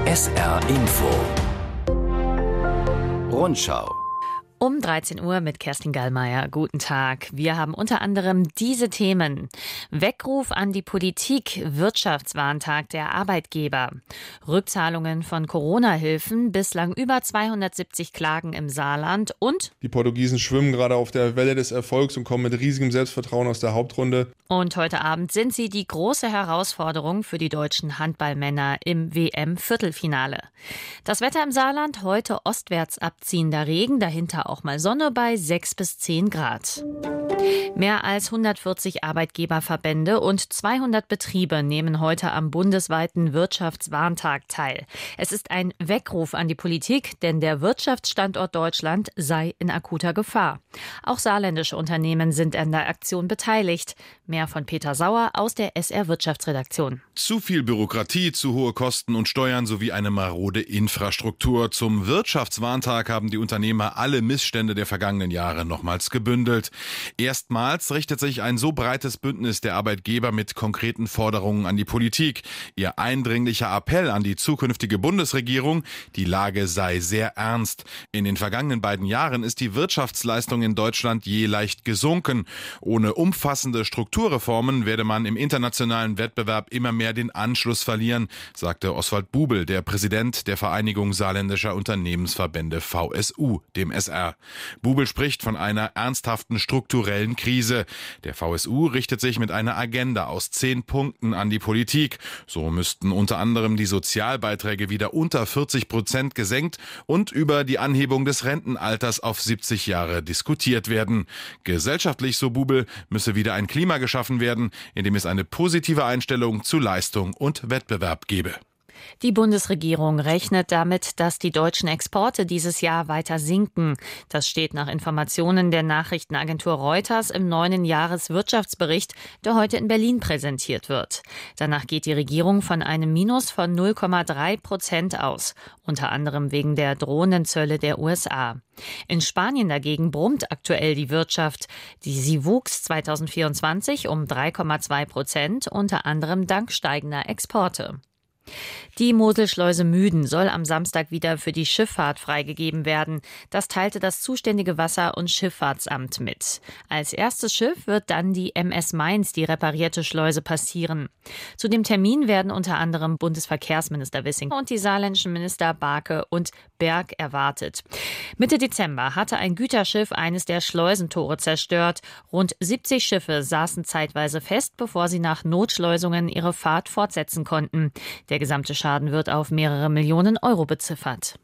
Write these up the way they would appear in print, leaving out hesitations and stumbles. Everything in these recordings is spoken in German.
SR Info Rundschau. Um 13 Uhr mit Kerstin Gallmeier. Guten Tag. Wir haben unter anderem diese Themen. Weckruf an die Politik, Wirtschaftswarntag der Arbeitgeber. Rückzahlungen von Corona-Hilfen, bislang über 270 Klagen im Saarland und die Portugiesen schwimmen gerade auf der Welle des Erfolgs und kommen mit riesigem Selbstvertrauen aus der Hauptrunde. Und heute Abend sind sie die große Herausforderung für die deutschen Handballmänner im WM-Viertelfinale. Das Wetter im Saarland, heute ostwärts abziehender Regen, dahinter auch mal Sonne bei 6 bis 10 Grad. Mehr als 140 Arbeitgeberverbände und 200 Betriebe nehmen heute am bundesweiten Wirtschaftswarntag teil. Es ist ein Weckruf an die Politik, denn der Wirtschaftsstandort Deutschland sei in akuter Gefahr. Auch saarländische Unternehmen sind an der Aktion beteiligt. Mehr von Peter Sauer aus der SR Wirtschaftsredaktion. Zu viel Bürokratie, zu hohe Kosten und Steuern sowie eine marode Infrastruktur. Zum Wirtschaftswarntag haben die Unternehmer alle Missstände der vergangenen Jahre nochmals gebündelt. Erstmals richtet sich ein so breites Bündnis der Arbeitgeber mit konkreten Forderungen an die Politik. Ihr eindringlicher Appell an die zukünftige Bundesregierung: die Lage sei sehr ernst. In den vergangenen beiden Jahren ist die Wirtschaftsleistung in Deutschland je leicht gesunken. Ohne umfassende Strukturreformen werde man im internationalen Wettbewerb immer mehr den Anschluss verlieren, sagte Oswald Bubel, der Präsident der Vereinigung saarländischer Unternehmensverbände VSU, dem SR. Bubel spricht von einer ernsthaften strukturellen Krise. Der VSU richtet sich mit einer Agenda aus 10 Punkten an die Politik. So müssten unter anderem die Sozialbeiträge wieder unter 40% gesenkt und über die Anhebung des Rentenalters auf 70 Jahre diskutiert werden. Gesellschaftlich, so Bubel, müsse wieder ein Klima geschaffen werden, in dem es eine positive Einstellung zu Leistung und Wettbewerb gebe. Die Bundesregierung rechnet damit, dass die deutschen Exporte dieses Jahr weiter sinken. Das steht nach Informationen der Nachrichtenagentur Reuters im neuen Jahreswirtschaftsbericht, der heute in Berlin präsentiert wird. Danach geht die Regierung von einem Minus von 0,3% aus, unter anderem wegen der drohenden Zölle der USA. In Spanien dagegen brummt aktuell die Wirtschaft. Sie wuchs 2024 um 3,2%, unter anderem dank steigender Exporte. Die Moselschleuse Müden soll am Samstag wieder für die Schifffahrt freigegeben werden. Das teilte das zuständige Wasser- und Schifffahrtsamt mit. Als erstes Schiff wird dann die MS Mainz die reparierte Schleuse passieren. Zu dem Termin werden unter anderem Bundesverkehrsminister Wissing und die saarländischen Minister Barke und Berg erwartet. Mitte Dezember hatte ein Güterschiff eines der Schleusentore zerstört. Rund 70 Schiffe saßen zeitweise fest, bevor sie nach Notschleusungen ihre Fahrt fortsetzen konnten. Der gesamte Schaden wird auf mehrere Millionen Euro beziffert.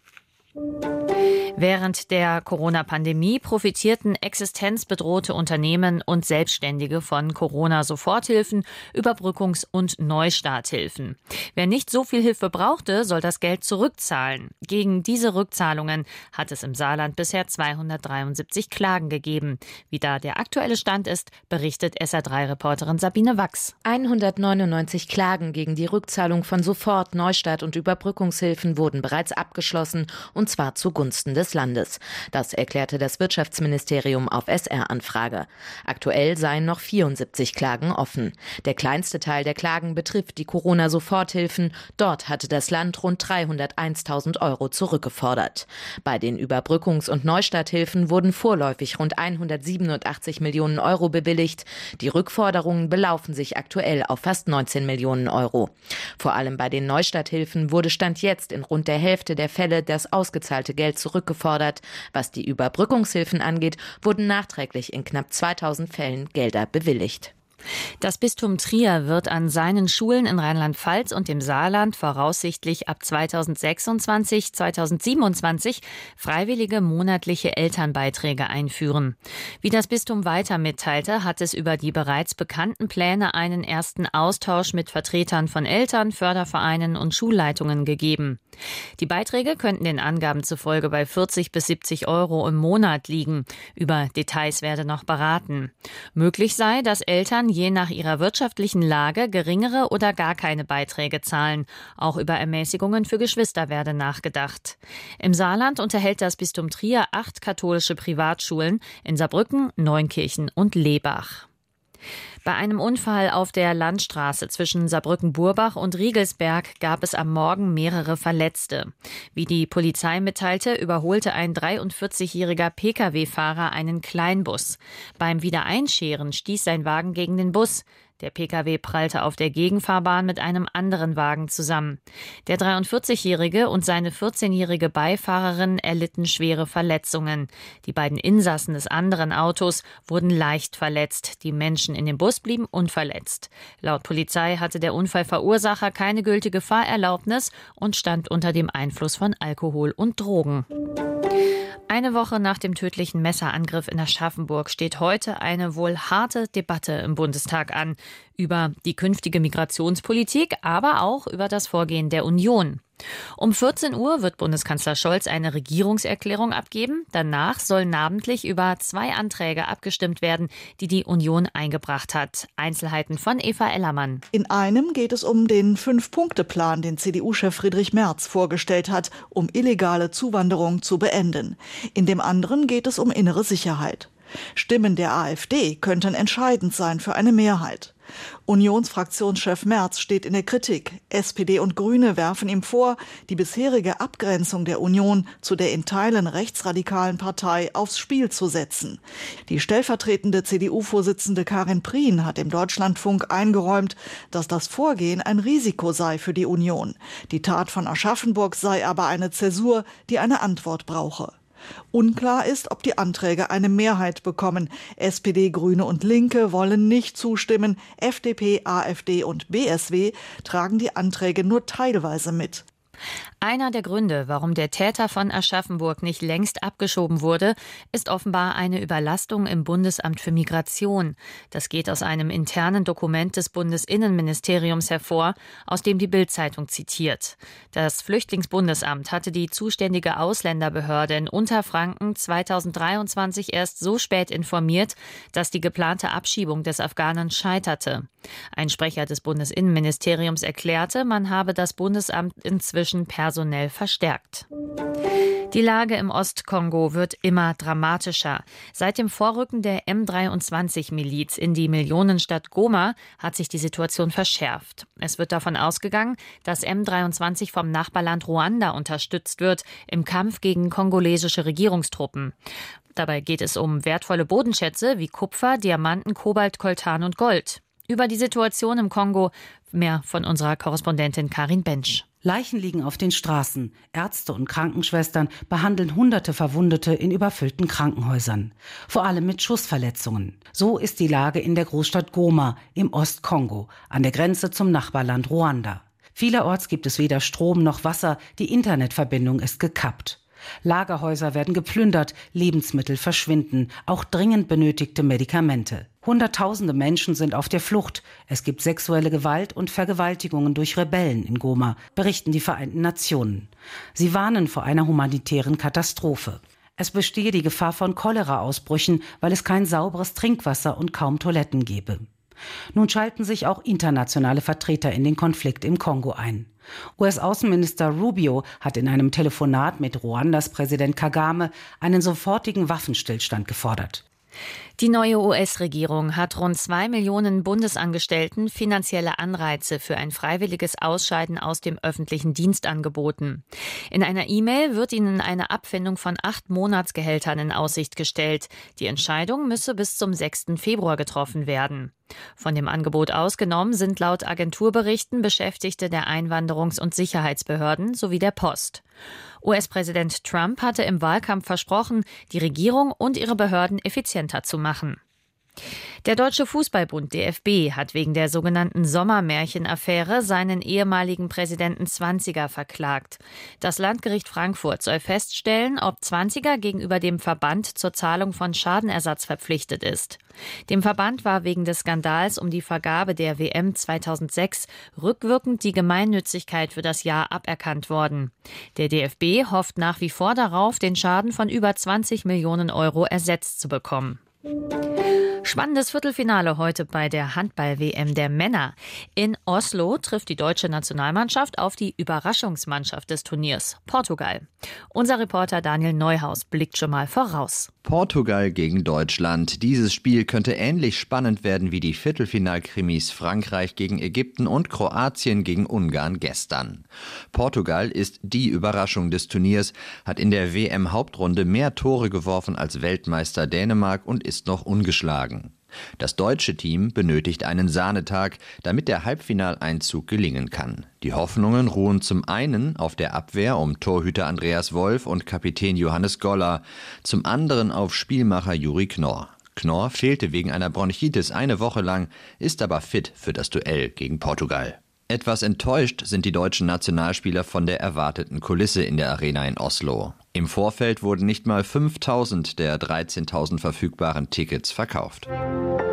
Während der Corona-Pandemie profitierten existenzbedrohte Unternehmen und Selbstständige von Corona-Soforthilfen, Überbrückungs- und Neustarthilfen. Wer nicht so viel Hilfe brauchte, soll das Geld zurückzahlen. Gegen diese Rückzahlungen hat es im Saarland bisher 273 Klagen gegeben. Wie da der aktuelle Stand ist, berichtet SR3-Reporterin Sabine Wachs. 199 Klagen gegen die Rückzahlung von Sofort-, Neustart- und Überbrückungshilfen wurden bereits abgeschlossen, und zwar zugunsten des Landes. Das erklärte das Wirtschaftsministerium auf SR-Anfrage. Aktuell seien noch 74 Klagen offen. Der kleinste Teil der Klagen betrifft die Corona-Soforthilfen. Dort hatte das Land rund 301.000 Euro zurückgefordert. Bei den Überbrückungs- und Neustarthilfen wurden vorläufig rund 187 Millionen Euro bewilligt. Die Rückforderungen belaufen sich aktuell auf fast 19 Millionen Euro. Vor allem bei den Neustarthilfen wurde Stand jetzt in rund der Hälfte der Fälle das ausgezahlte Geld zurückgefordert. Was die Überbrückungshilfen angeht, wurden nachträglich in knapp 2000 Fällen Gelder bewilligt. Das Bistum Trier wird an seinen Schulen in Rheinland-Pfalz und dem Saarland voraussichtlich ab 2026, 2027 freiwillige monatliche Elternbeiträge einführen. Wie das Bistum weiter mitteilte, hat es über die bereits bekannten Pläne einen ersten Austausch mit Vertretern von Eltern, Fördervereinen und Schulleitungen gegeben. Die Beiträge könnten den Angaben zufolge bei 40 bis 70 Euro im Monat liegen. Über Details werde noch beraten. Möglich sei, dass Eltern je nach ihrer wirtschaftlichen Lage geringere oder gar keine Beiträge zahlen. Auch über Ermäßigungen für Geschwister werde nachgedacht. Im Saarland unterhält das Bistum Trier 8 katholische Privatschulen, in Saarbrücken, Neunkirchen und Lebach. Bei einem Unfall auf der Landstraße zwischen Saarbrücken-Burbach und Riegelsberg gab es am Morgen mehrere Verletzte. Wie die Polizei mitteilte, überholte ein 43-jähriger Pkw-Fahrer einen Kleinbus. Beim Wiedereinscheren stieß sein Wagen gegen den Bus. Der Pkw prallte auf der Gegenfahrbahn mit einem anderen Wagen zusammen. Der 43-Jährige und seine 14-jährige Beifahrerin erlitten schwere Verletzungen. Die beiden Insassen des anderen Autos wurden leicht verletzt. Die Menschen in dem Bus blieben unverletzt. Laut Polizei hatte der Unfallverursacher keine gültige Fahrerlaubnis und stand unter dem Einfluss von Alkohol und Drogen. Eine Woche nach dem tödlichen Messerangriff in Aschaffenburg steht heute eine wohl harte Debatte im Bundestag an. Über die künftige Migrationspolitik, aber auch über das Vorgehen der Union. Um 14 Uhr wird Bundeskanzler Scholz eine Regierungserklärung abgeben. Danach soll namentlich über 2 Anträge abgestimmt werden, die die Union eingebracht hat. Einzelheiten von Eva Ellermann. In einem geht es um den 5-Punkte-Plan, den CDU-Chef Friedrich Merz vorgestellt hat, um illegale Zuwanderung zu beenden. In dem anderen geht es um innere Sicherheit. Stimmen der AfD könnten entscheidend sein für eine Mehrheit. Unionsfraktionschef Merz steht in der Kritik. SPD und Grüne werfen ihm vor, die bisherige Abgrenzung der Union zu der in Teilen rechtsradikalen Partei aufs Spiel zu setzen. Die stellvertretende CDU-Vorsitzende Karin Prien hat im Deutschlandfunk eingeräumt, dass das Vorgehen ein Risiko sei für die Union. Die Tat von Aschaffenburg sei aber eine Zäsur, die eine Antwort brauche. Unklar ist, ob die Anträge eine Mehrheit bekommen. SPD, Grüne und Linke wollen nicht zustimmen. FDP, AfD und BSW tragen die Anträge nur teilweise mit. Einer der Gründe, warum der Täter von Aschaffenburg nicht längst abgeschoben wurde, ist offenbar eine Überlastung im Bundesamt für Migration. Das geht aus einem internen Dokument des Bundesinnenministeriums hervor, aus dem die Bild-Zeitung zitiert. Das Flüchtlingsbundesamt hatte die zuständige Ausländerbehörde in Unterfranken 2023 erst so spät informiert, dass die geplante Abschiebung des Afghanen scheiterte. Ein Sprecher des Bundesinnenministeriums erklärte, man habe das Bundesamt inzwischen personell verstärkt. Die Lage im Ostkongo wird immer dramatischer. Seit dem Vorrücken der M23-Miliz in die Millionenstadt Goma hat sich die Situation verschärft. Es wird davon ausgegangen, dass M23 vom Nachbarland Ruanda unterstützt wird im Kampf gegen kongolesische Regierungstruppen. Dabei geht es um wertvolle Bodenschätze wie Kupfer, Diamanten, Kobalt, Coltan und Gold. Über die Situation im Kongo mehr von unserer Korrespondentin Karin Bensch. Leichen liegen auf den Straßen. Ärzte und Krankenschwestern behandeln hunderte Verwundete in überfüllten Krankenhäusern. Vor allem mit Schussverletzungen. So ist die Lage in der Großstadt Goma im Ostkongo, an der Grenze zum Nachbarland Ruanda. Vielerorts gibt es weder Strom noch Wasser, die Internetverbindung ist gekappt. Lagerhäuser werden geplündert, Lebensmittel verschwinden, auch dringend benötigte Medikamente. Hunderttausende Menschen sind auf der Flucht. Es gibt sexuelle Gewalt und Vergewaltigungen durch Rebellen in Goma, berichten die Vereinten Nationen. Sie warnen vor einer humanitären Katastrophe. Es bestehe die Gefahr von Cholera-Ausbrüchen, weil es kein sauberes Trinkwasser und kaum Toiletten gebe. Nun schalten sich auch internationale Vertreter in den Konflikt im Kongo ein. US-Außenminister Rubio hat in einem Telefonat mit Ruandas Präsident Kagame einen sofortigen Waffenstillstand gefordert. Die neue US-Regierung hat rund 2 Millionen Bundesangestellten finanzielle Anreize für ein freiwilliges Ausscheiden aus dem öffentlichen Dienst angeboten. In einer E-Mail wird ihnen eine Abfindung von 8 Monatsgehältern in Aussicht gestellt. Die Entscheidung müsse bis zum 6. Februar getroffen werden. Von dem Angebot ausgenommen sind laut Agenturberichten Beschäftigte der Einwanderungs- und Sicherheitsbehörden sowie der Post. US-Präsident Trump hatte im Wahlkampf versprochen, die Regierung und ihre Behörden effizienter zu machen. Der Deutsche Fußballbund DFB hat wegen der sogenannten Sommermärchen-Affäre seinen ehemaligen Präsidenten Zwanziger verklagt. Das Landgericht Frankfurt soll feststellen, ob Zwanziger gegenüber dem Verband zur Zahlung von Schadenersatz verpflichtet ist. Dem Verband war wegen des Skandals um die Vergabe der WM 2006 rückwirkend die Gemeinnützigkeit für das Jahr aberkannt worden. Der DFB hofft nach wie vor darauf, den Schaden von über 20 Millionen Euro ersetzt zu bekommen. Spannendes Viertelfinale heute bei der Handball-WM der Männer. In Oslo trifft die deutsche Nationalmannschaft auf die Überraschungsmannschaft des Turniers, Portugal. Unser Reporter Daniel Neuhaus blickt schon mal voraus. Portugal gegen Deutschland. Dieses Spiel könnte ähnlich spannend werden wie die Viertelfinalkrimis Frankreich gegen Ägypten und Kroatien gegen Ungarn gestern. Portugal ist die Überraschung des Turniers, hat in der WM-Hauptrunde mehr Tore geworfen als Weltmeister Dänemark und ist noch ungeschlagen. Das deutsche Team benötigt einen Sahnetag, damit der Halbfinaleinzug gelingen kann. Die Hoffnungen ruhen zum einen auf der Abwehr um Torhüter Andreas Wolf und Kapitän Johannes Goller, zum anderen auf Spielmacher Juri Knorr. Knorr fehlte wegen einer Bronchitis eine Woche lang, ist aber fit für das Duell gegen Portugal. Etwas enttäuscht sind die deutschen Nationalspieler von der erwarteten Kulisse in der Arena in Oslo. Im Vorfeld wurden nicht mal 5.000 der 13.000 verfügbaren Tickets verkauft.